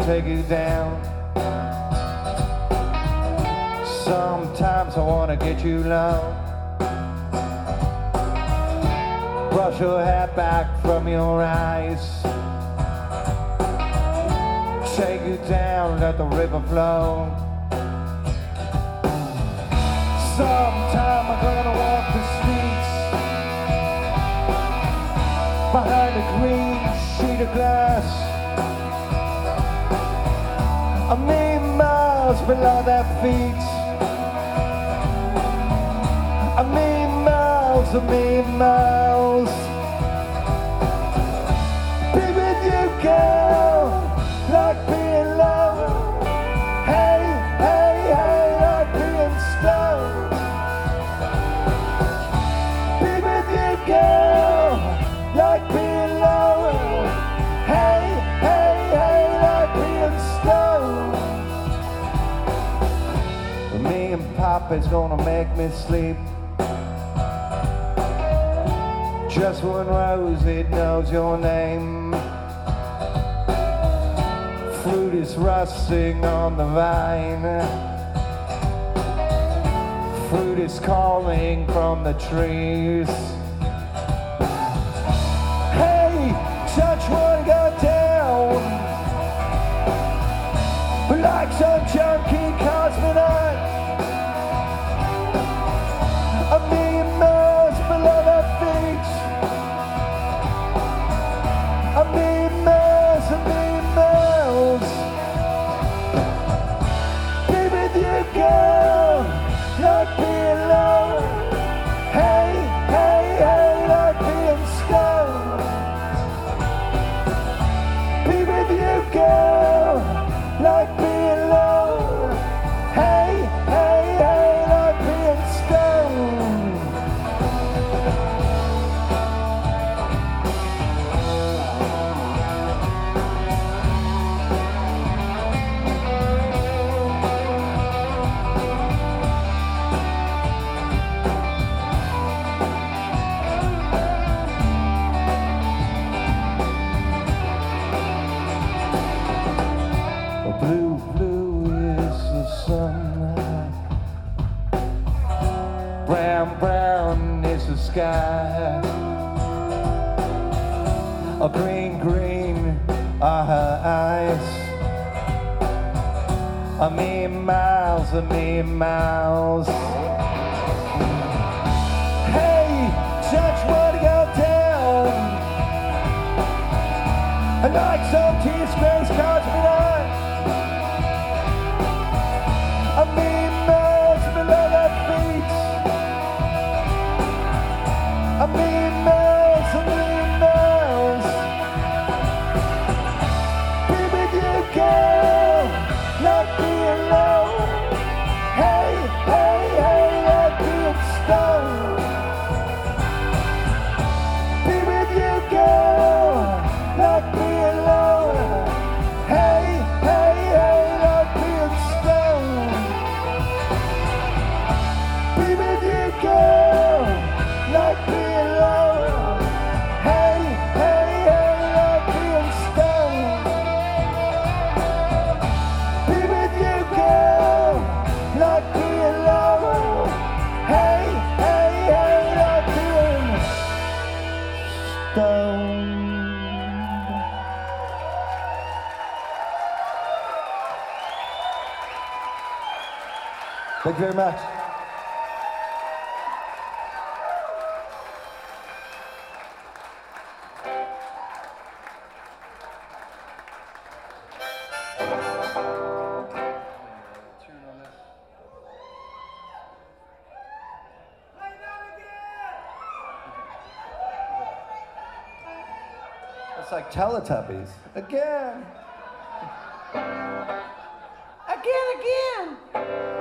take you down. Sometimes I wanna get you low. Brush your hair back from your eyes. Take you down, let the river flow. Sometime I'm gonna walk the streets behind a green sheet of glass. A million miles below their feet. A million miles, a million miles. Be with you, girl, like being low. Hey, hey, hey, like being stoned. Be with you, girl, like being low. Hey, hey, hey, like being stoned. Me and Papa's gonna make me sleep. Just one rose, it knows your name. Fruit is rusting on the vine. Fruit is calling from the trees. Hey, touch one, go down. Like some junkie cosmonaut. A million miles below their feet. A million miles, a million miles. Be with you, girl, like being low. Hey, hey, hey, like being stoned. Be with you, girl, like being low. Hey, hey, hey, like being stoned. Blue, blue is the sun. Brown, brown is the sky. A green, green are her eyes. A million miles, a million miles. Hey, touch one, go down. And like some tears, grace cards me down. A million miles below their feet. A million miles, a million miles. Be with you, girl, like being low. Hey, hey, hey, like being stoned. Be with you, girl, like being low. Hey, hey, hey, like being stoned. Be with you, girl, like being low. Hey, hey, hey, like being stoned. Be with you, girl, like being low. Hey, hey, hey, like being stoned. Thank you very much. It's like Teletubbies. Again. Again, again.